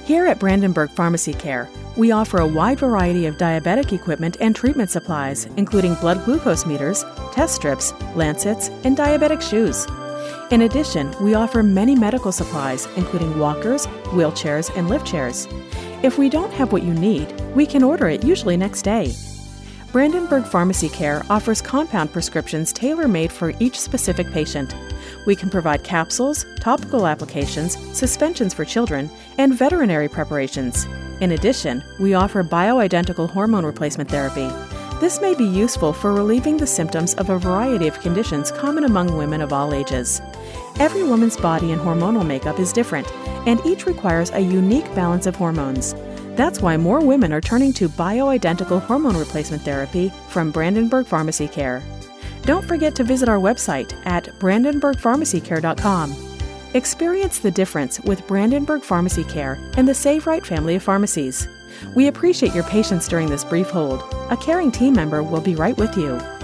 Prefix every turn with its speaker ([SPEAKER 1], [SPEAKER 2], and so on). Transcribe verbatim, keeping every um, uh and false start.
[SPEAKER 1] Here at Brandenburg Pharmacy Care, we offer a wide variety of diabetic equipment and treatment supplies, including blood glucose meters, test strips, lancets, and diabetic shoes. In addition, we offer many medical supplies, including walkers, wheelchairs, and lift chairs. If we don't have what you need, we can order it usually next day. Brandenburg Pharmacy Care offers compound prescriptions tailor-made for each specific patient. We can provide capsules, topical applications, suspensions for children, and veterinary preparations. In addition, we offer bioidentical hormone replacement therapy. This may be useful for relieving the symptoms of a variety of conditions common among women of all ages. Every woman's body and hormonal makeup is different, and each requires a unique balance of hormones. That's why more women are turning to bioidentical hormone replacement therapy from Brandenburg Pharmacy Care. Don't forget to visit our website at brandenburg pharmacy care dot com. Experience the difference with Brandenburg Pharmacy Care and the Save Right family of pharmacies. We appreciate your patience during this brief hold. A caring team member will be right with you.